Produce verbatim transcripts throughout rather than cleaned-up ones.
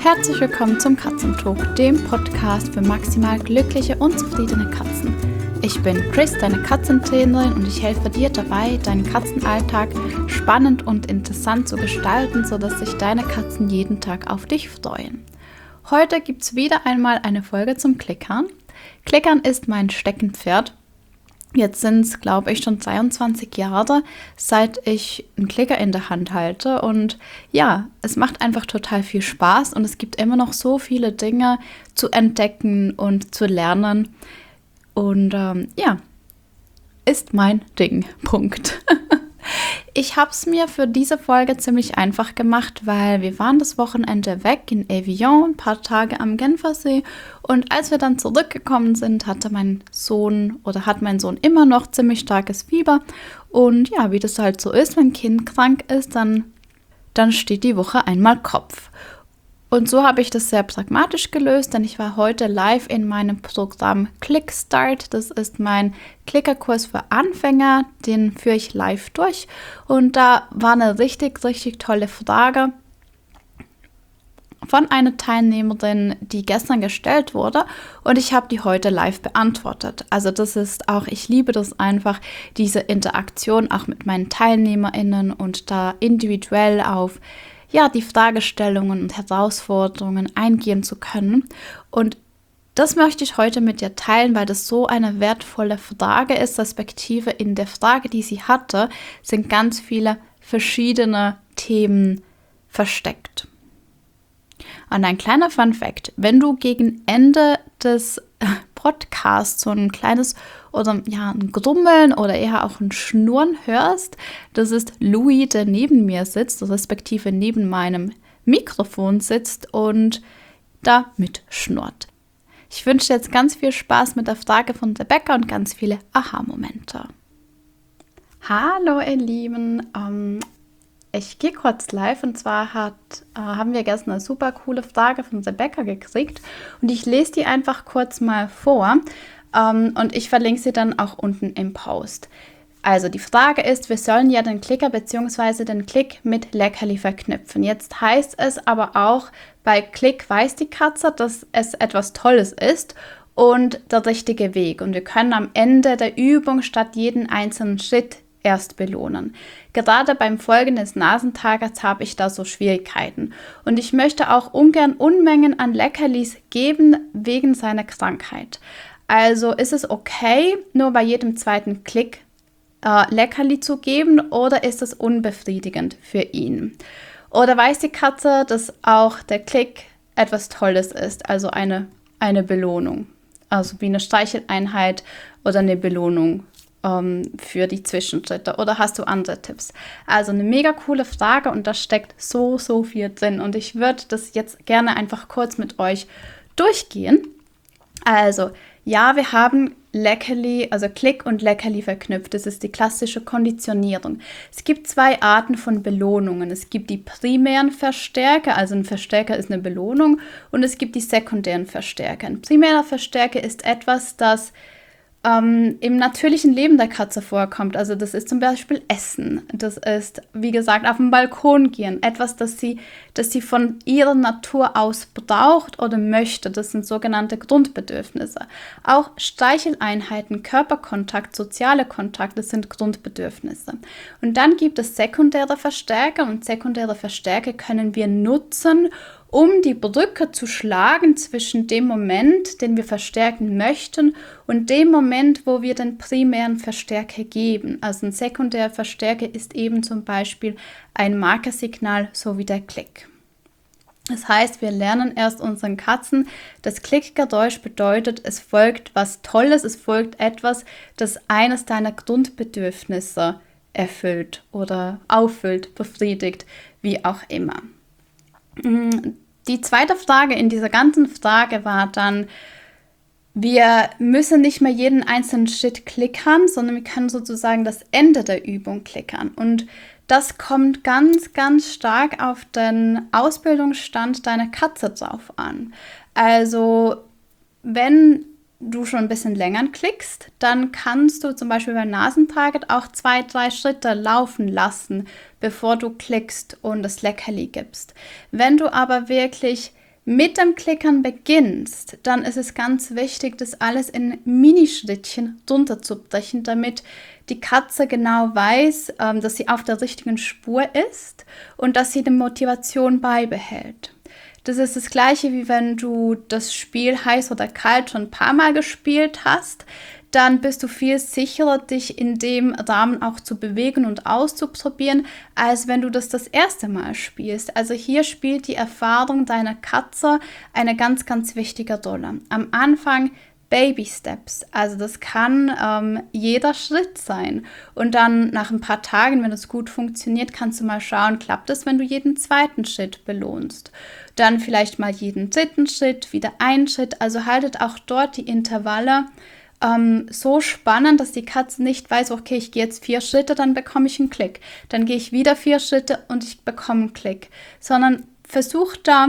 Herzlich willkommen zum Katzentalk, dem Podcast für maximal glückliche und zufriedene Katzen. Ich bin Chris, deine Katzentrainerin, und ich helfe dir dabei, deinen Katzenalltag spannend und interessant zu gestalten, sodass sich deine Katzen jeden Tag auf dich freuen. Heute gibt es wieder einmal eine Folge zum Klickern. Klickern ist mein Steckenpferd. Jetzt sind es, glaube ich, schon zweiundzwanzig Jahre, seit ich einen Klicker in der Hand halte. Und ja, es macht einfach total viel Spaß und es gibt immer noch so viele Dinge zu entdecken und zu lernen. Und ähm, ja, ist mein Ding. Punkt. Ich habe es mir für diese Folge ziemlich einfach gemacht, weil wir waren das Wochenende weg in Evian, ein paar Tage am Genfersee, und als wir dann zurückgekommen sind, hatte mein Sohn oder hat mein Sohn immer noch ziemlich starkes Fieber, und ja, wie das halt so ist, wenn ein Kind krank ist, dann, dann steht die Woche einmal Kopf. Und so habe ich das sehr pragmatisch gelöst, denn ich war heute live in meinem Programm Clickstart. Das ist mein Klickerkurs für Anfänger, den führe ich live durch. Und da war eine richtig, richtig tolle Frage von einer Teilnehmerin, die gestern gestellt wurde, und ich habe die heute live beantwortet. Also das ist auch, ich liebe das einfach, diese Interaktion auch mit meinen TeilnehmerInnen und da individuell auf ja, die Fragestellungen und Herausforderungen eingehen zu können. Und das möchte ich heute mit dir teilen, weil das so eine wertvolle Frage ist, respektive in der Frage, die sie hatte, sind ganz viele verschiedene Themen versteckt. Und ein kleiner Fun-Fact: Wenn du gegen Ende des Podcasts so ein kleines oder ja, ein Grummeln oder eher auch ein Schnurren hörst, das ist Louis, der neben mir sitzt, respektive neben meinem Mikrofon sitzt und da mitschnurrt. Ich wünsche dir jetzt ganz viel Spaß mit der Frage von Rebecca und ganz viele Aha-Momente. Hallo ihr Lieben, ähm, ich gehe kurz live, und zwar hat, äh, haben wir gestern eine super coole Frage von Rebecca gekriegt und ich lese die einfach kurz mal vor. Um, und ich verlinke sie dann auch unten im Post. Also die Frage ist, wir sollen ja den Klicker bzw. den Klick mit Leckerli verknüpfen. Jetzt heißt es aber auch, bei Klick weiß die Katze, dass es etwas Tolles ist und der richtige Weg. Und wir können am Ende der Übung statt jeden einzelnen Schritt erst belohnen. Gerade beim Folgen des Nasentagers habe ich da so Schwierigkeiten. Und ich möchte auch ungern Unmengen an Leckerlis geben wegen seiner Krankheit. Also ist es okay, nur bei jedem zweiten Klick äh, Leckerli zu geben, oder ist es unbefriedigend für ihn? Oder weiß die Katze, dass auch der Klick etwas Tolles ist, also eine, eine Belohnung, also wie eine Streicheleinheit oder eine Belohnung ähm, für die Zwischenschritte? Oder hast du andere Tipps? Also eine mega coole Frage, und da steckt so, so viel drin, und ich würde das jetzt gerne einfach kurz mit euch durchgehen. Also, ja, wir haben Leckerli, also Klick und Leckerli verknüpft. Das ist die klassische Konditionierung. Es gibt zwei Arten von Belohnungen. Es gibt die primären Verstärker, also ein Verstärker ist eine Belohnung, und es gibt die sekundären Verstärker. Ein primärer Verstärker ist etwas, das ähm, im natürlichen Leben der Katze vorkommt. Also das ist zum Beispiel Essen. Das ist, wie gesagt, auf den Balkon gehen. Etwas, das sie, das sie von ihrer Natur aus braucht oder möchte. Das sind sogenannte Grundbedürfnisse. Auch Streicheleinheiten, Körperkontakt, soziale Kontakte sind Grundbedürfnisse. Und dann gibt es sekundäre Verstärker, und sekundäre Verstärker können wir nutzen, um die Brücke zu schlagen zwischen dem Moment, den wir verstärken möchten, und dem Moment, wo wir den primären Verstärker geben. Also ein sekundärer Verstärker ist eben zum Beispiel ein Markersignal, so wie der Klick. Das heißt, wir lernen erst unseren Katzen, das Klickgeräusch bedeutet, es folgt was Tolles, es folgt etwas, das eines deiner Grundbedürfnisse erfüllt oder auffüllt, befriedigt, wie auch immer. Die zweite Frage in dieser ganzen Frage war dann, wir müssen nicht mehr jeden einzelnen Schritt klickern, sondern wir können sozusagen das Ende der Übung klickern. Und das kommt ganz, ganz stark auf den Ausbildungsstand deiner Katze drauf an. Also wenn du schon ein bisschen länger klickst, dann kannst du zum Beispiel beim Nasentarget auch zwei, drei Schritte laufen lassen, bevor du klickst und das Leckerli gibst. Wenn du aber wirklich mit dem Klickern beginnst, dann ist es ganz wichtig, das alles in Minischrittchen runterzubrechen, damit die Katze genau weiß, ähm, dass sie auf der richtigen Spur ist und dass sie die Motivation beibehält. Das ist das Gleiche, wie wenn du das Spiel heiß oder kalt schon ein paar Mal gespielt hast. Dann bist du viel sicherer, dich in dem Rahmen auch zu bewegen und auszuprobieren, als wenn du das das erste Mal spielst. Also hier spielt die Erfahrung deiner Katze eine ganz, ganz wichtige Rolle. Am Anfang Baby Steps, also das kann ähm, jeder Schritt sein. Und dann nach ein paar Tagen, wenn es gut funktioniert, kannst du mal schauen, klappt es, wenn du jeden zweiten Schritt belohnst. Dann vielleicht mal jeden dritten Schritt, wieder einen Schritt. Also haltet auch dort die Intervalle ähm, so spannend, dass die Katze nicht weiß, okay, ich gehe jetzt vier Schritte, dann bekomme ich einen Klick. Dann gehe ich wieder vier Schritte und ich bekomme einen Klick. Sondern versuch da,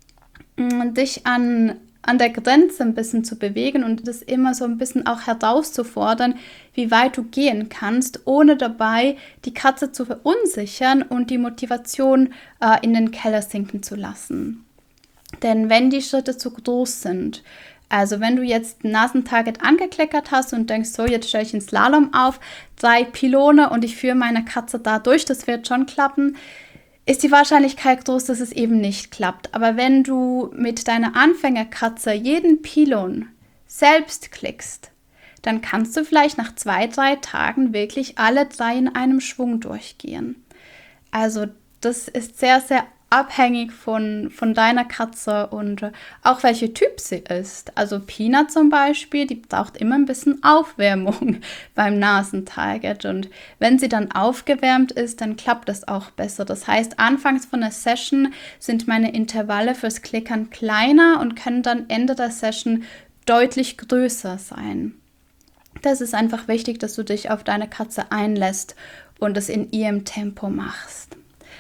mh, dich an an der Grenze ein bisschen zu bewegen und das immer so ein bisschen auch herauszufordern, wie weit du gehen kannst, ohne dabei die Katze zu verunsichern und die Motivation äh, in den Keller sinken zu lassen. Denn wenn die Schritte zu groß sind, also wenn du jetzt ein Nasentarget angekleckert hast und denkst, so, jetzt stelle ich einen Slalom auf, drei Pylone und ich führe meine Katze da durch, das wird schon klappen, ist die Wahrscheinlichkeit groß, dass es eben nicht klappt. Aber wenn du mit deiner Anfängerkatze jeden Pylon selbst klickst, dann kannst du vielleicht nach zwei, drei Tagen wirklich alle drei in einem Schwung durchgehen. Also das ist sehr, sehr abhängig von, von deiner Katze und auch welche Typ sie ist. Also Pina zum Beispiel, die braucht immer ein bisschen Aufwärmung beim Nasentarget und wenn sie dann aufgewärmt ist, dann klappt das auch besser. Das heißt, anfangs von der Session sind meine Intervalle fürs Klickern kleiner und können dann Ende der Session deutlich größer sein. Das ist einfach wichtig, dass du dich auf deine Katze einlässt und es in ihrem Tempo machst.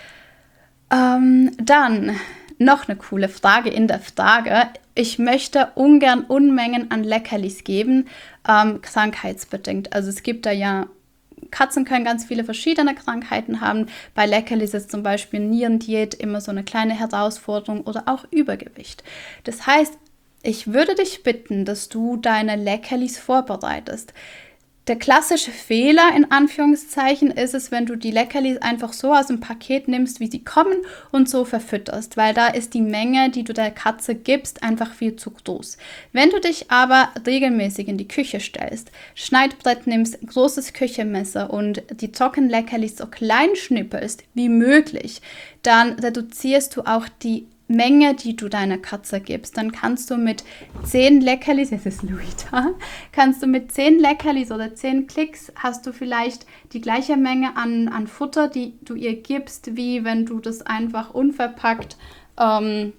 Ähm, dann noch eine coole Frage in der Frage. Ich möchte ungern Unmengen an Leckerlis geben, ähm, krankheitsbedingt. Also es gibt da ja, Katzen können ganz viele verschiedene Krankheiten haben. Bei Leckerlis ist zum Beispiel Nierendiät immer so eine kleine Herausforderung oder auch Übergewicht. Das heißt, ich würde dich bitten, dass du deine Leckerlis vorbereitest. Der klassische Fehler in Anführungszeichen ist es, wenn du die Leckerlis einfach so aus dem Paket nimmst, wie sie kommen und so verfütterst, weil da ist die Menge, die du der Katze gibst, einfach viel zu groß. Wenn du dich aber regelmäßig in die Küche stellst, Schneidbrett nimmst, großes Küchenmesser und die Trockenleckerlis so klein schnippelst wie möglich, dann reduzierst du auch die Menge, die du deiner Katze gibst, dann kannst du mit zehn Leckerlis, jetzt ist Louis da, kannst du mit zehn Leckerlis oder zehn Klicks hast du vielleicht die gleiche Menge an, an Futter, die du ihr gibst, wie wenn du das einfach unverpackt, ähm,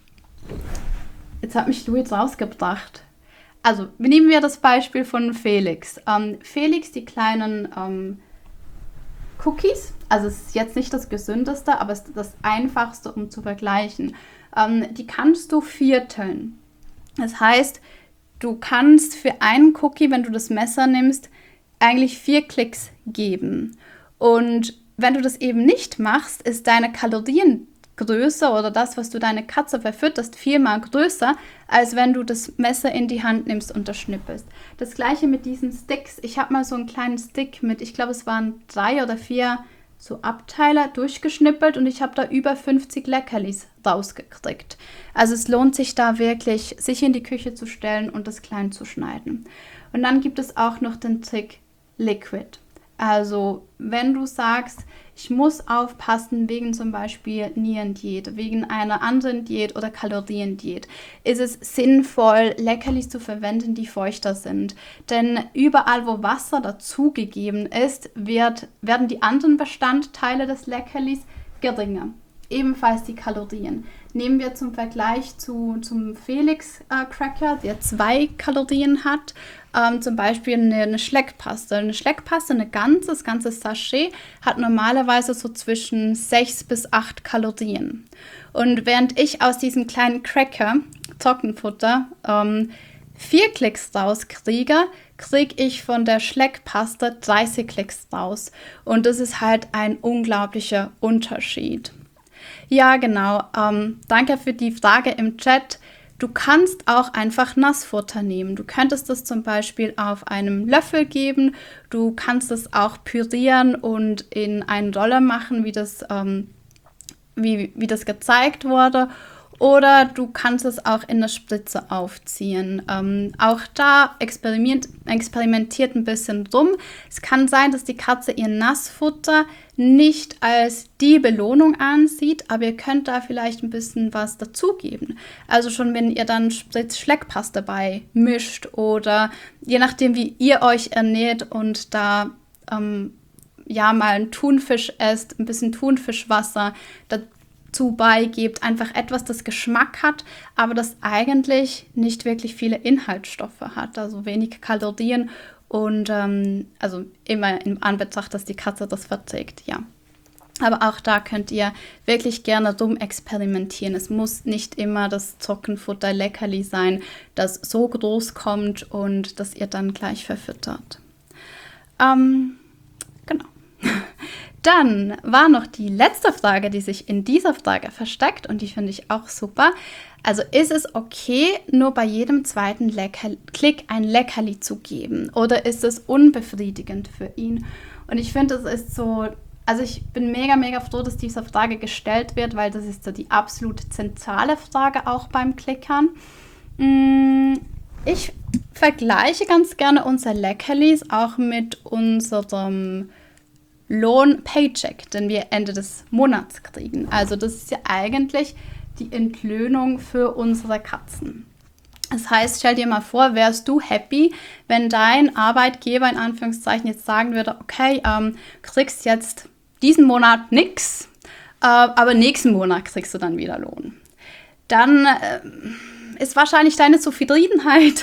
jetzt hat mich Louis rausgebracht. Also, nehmen wir das Beispiel von Felix. Ähm, Felix, die kleinen ähm, Cookies, also es ist jetzt nicht das gesündeste, aber es ist das einfachste, um zu vergleichen. Ähm, die kannst du vierteln. Das heißt, du kannst für einen Cookie, wenn du das Messer nimmst, eigentlich vier Klicks geben. Und wenn du das eben nicht machst, ist deine Kaloriengröße oder das, was du deine Katze verfütterst, viermal größer, als wenn du das Messer in die Hand nimmst und das schnippelst. Das gleiche mit diesen Sticks. Ich habe mal so einen kleinen Stick mit, ich glaube es waren drei oder vier so Abteiler durchgeschnippelt und ich habe da über fünfzig Leckerlis rausgekriegt. Also es lohnt sich da wirklich, sich in die Küche zu stellen und das klein zu schneiden. Und dann gibt es auch noch den Trick Liquid. Also wenn du sagst, ich muss aufpassen wegen zum Beispiel Nierendiät, wegen einer anderen Diät oder Kaloriendiät, ist es sinnvoll, Leckerlis zu verwenden, die feuchter sind. Denn überall, wo Wasser dazugegeben ist, wird, werden die anderen Bestandteile des Leckerlis geringer. Ebenfalls die Kalorien. Nehmen wir zum Vergleich zu, zum Felix äh, Cracker, der zwei Kalorien hat, ähm, zum Beispiel eine, eine Schleckpaste. Eine Schleckpaste, eine ganze, das ganze Sachet, hat normalerweise so zwischen sechs bis acht Kalorien. Und während ich aus diesem kleinen Cracker, Trockenfutter, ähm, vier Klicks rauskriege, kriege ich von der Schleckpaste dreißig Klicks raus. Und das ist halt ein unglaublicher Unterschied. Ja, genau. Ähm, danke für die Frage im Chat. Du kannst auch einfach Nassfutter nehmen. Du könntest das zum Beispiel auf einem Löffel geben. Du kannst es auch pürieren und in einen Roller machen, wie das, ähm, wie, wie das gezeigt wurde. Oder du kannst es auch in der Spritze aufziehen. Ähm, auch da experiment, experimentiert ein bisschen rum. Es kann sein, dass die Katze ihr Nassfutter nicht als die Belohnung ansieht, aber ihr könnt da vielleicht ein bisschen was dazugeben. Also schon, wenn ihr dann Spritz-Schleckpass dabei mischt oder je nachdem, wie ihr euch ernährt und da ähm, ja mal einen Thunfisch esst, ein bisschen Thunfischwasser dazu beigebt, einfach etwas, das Geschmack hat, aber das eigentlich nicht wirklich viele Inhaltsstoffe hat, also wenig Kalorien und ähm, also immer in Anbetracht, dass die Katze das verträgt, ja. Aber auch da könnt ihr wirklich gerne dumm experimentieren. Es muss nicht immer das Trockenfutter-Leckerli sein, das so groß kommt und das ihr dann gleich verfüttert. Ähm, genau. Dann war noch die letzte Frage, die sich in dieser Frage versteckt und die finde ich auch super. Also ist es okay, nur bei jedem zweiten Lecker- Klick ein Leckerli zu geben oder ist es unbefriedigend für ihn? Und ich finde, es ist so, also ich bin mega, mega froh, dass diese Frage gestellt wird, weil das ist so die absolut zentrale Frage auch beim Klickern. Ich vergleiche ganz gerne unsere Leckerlis auch mit unserem Lohn-Paycheck, den wir Ende des Monats kriegen. Also das ist ja eigentlich die Entlöhnung für unsere Katzen. Das heißt, stell dir mal vor, wärst du happy, wenn dein Arbeitgeber in Anführungszeichen jetzt sagen würde, okay, ähm, kriegst jetzt diesen Monat nix, äh, aber nächsten Monat kriegst du dann wieder Lohn. Dann äh, ist wahrscheinlich deine Zufriedenheit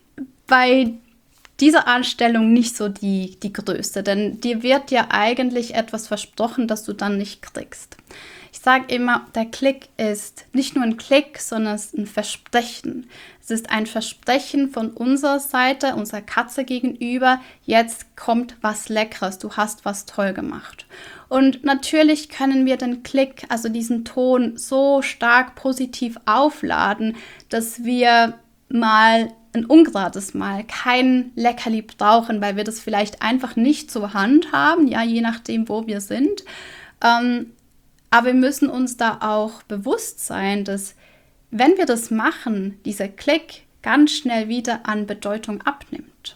bei diese Anstellung nicht so die, die größte, denn dir wird ja eigentlich etwas versprochen, das du dann nicht kriegst. Ich sage immer, der Klick ist nicht nur ein Klick, sondern es ist ein Versprechen. Es ist ein Versprechen von unserer Seite, unserer Katze gegenüber, jetzt kommt was Leckeres, du hast was toll gemacht. Und natürlich können wir den Klick, also diesen Ton, so stark positiv aufladen, dass wir mal ein ungerades Mal kein Leckerli brauchen, weil wir das vielleicht einfach nicht zur Hand haben, ja, je nachdem, wo wir sind. Ähm, aber wir müssen uns da auch bewusst sein, dass wenn wir das machen, dieser Klick ganz schnell wieder an Bedeutung abnimmt.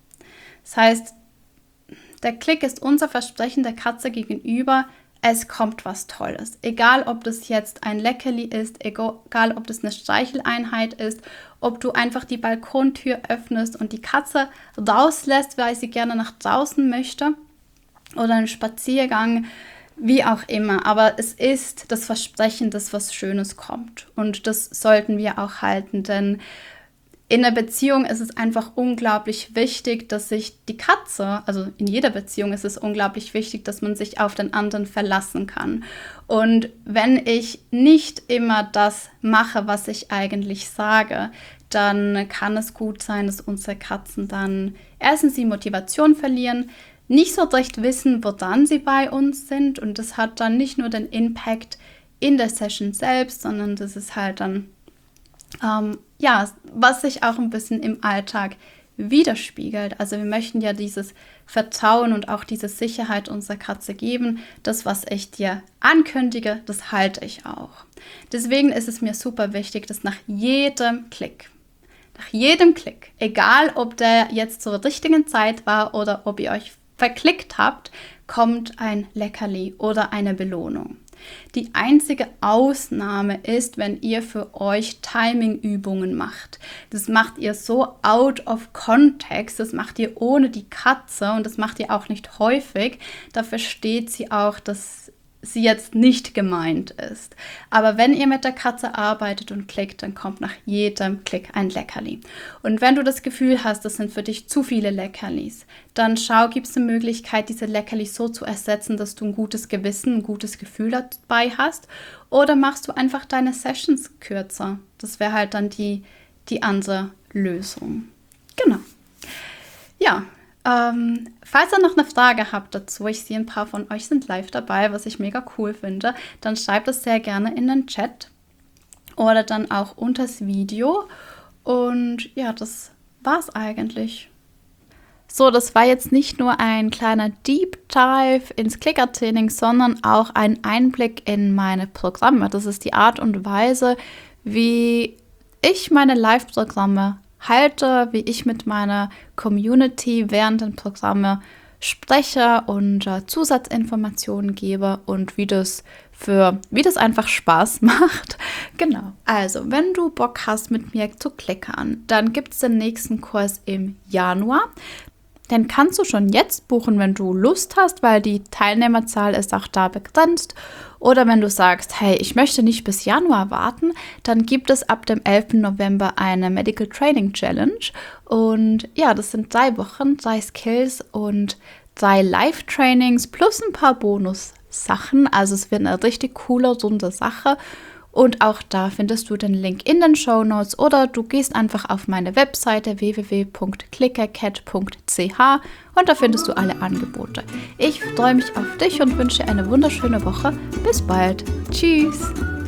Das heißt, der Klick ist unser Versprechen der Katze gegenüber, es kommt was Tolles. Egal, ob das jetzt ein Leckerli ist, egal, ob das eine Streicheleinheit ist, ob du einfach die Balkontür öffnest und die Katze rauslässt, weil sie gerne nach draußen möchte oder einen Spaziergang, wie auch immer. Aber es ist das Versprechen, dass was Schönes kommt. Und das sollten wir auch halten, denn in der Beziehung ist es einfach unglaublich wichtig, dass sich die Katze, also in jeder Beziehung ist es unglaublich wichtig, dass man sich auf den anderen verlassen kann. Und wenn ich nicht immer das mache, was ich eigentlich sage, dann kann es gut sein, dass unsere Katzen dann erstens die Motivation verlieren, nicht so recht wissen, woran sie bei uns sind. Und das hat dann nicht nur den Impact in der Session selbst, sondern das ist halt dann Ähm, ja, was sich auch ein bisschen im Alltag widerspiegelt. Also wir möchten ja dieses Vertrauen und auch diese Sicherheit unserer Katze geben. Das, was ich dir ankündige, das halte ich auch. Deswegen ist es mir super wichtig, dass nach jedem Klick, nach jedem Klick, egal ob der jetzt zur richtigen Zeit war oder ob ihr euch verklickt habt, kommt ein Leckerli oder eine Belohnung. Die einzige Ausnahme ist, wenn ihr für euch Timing-Übungen macht. Das macht ihr so out of context, das macht ihr ohne die Katze und das macht ihr auch nicht häufig. Da versteht sie auch, dass sie jetzt nicht gemeint ist. Aber wenn ihr mit der Katze arbeitet und klickt, dann kommt nach jedem Klick ein Leckerli. Und wenn du das Gefühl hast, das sind für dich zu viele Leckerlis, dann schau, gibt es eine Möglichkeit, diese Leckerlis so zu ersetzen, dass du ein gutes Gewissen, ein gutes Gefühl dabei hast. Oder machst du einfach deine Sessions kürzer. Das wäre halt dann die, die andere Lösung. Genau. Ja, Ähm, falls ihr noch eine Frage habt dazu, ich sehe ein paar von euch sind live dabei, was ich mega cool finde, dann schreibt es sehr gerne in den Chat oder dann auch unter das Video. Und ja, das war's eigentlich. So, das war jetzt nicht nur ein kleiner Deep Dive ins Clicker-Training, sondern auch ein Einblick in meine Programme. Das ist die Art und Weise, wie ich meine Live-Programme halte, wie ich mit meiner Community während den Programmen spreche und äh, Zusatzinformationen gebe und wie das für wie das einfach Spaß macht. Genau. Also, wenn du Bock hast, mit mir zu klickern, dann gibt es den nächsten Kurs im Januar. Den kannst du schon jetzt buchen, wenn du Lust hast, weil die Teilnehmerzahl ist auch da begrenzt. Oder wenn du sagst, hey, ich möchte nicht bis Januar warten, dann gibt es ab dem elften November eine Medical Training Challenge. Und ja, das sind drei Wochen, drei Skills und drei Live-Trainings plus ein paar Bonus-Sachen. Also es wird eine richtig coole, runde Sache. Und auch da findest du den Link in den Shownotes oder du gehst einfach auf meine Webseite w w w punkt clickercat punkt c h und da findest du alle Angebote. Ich freue mich auf dich und wünsche eine wunderschöne Woche. Bis bald. Tschüss.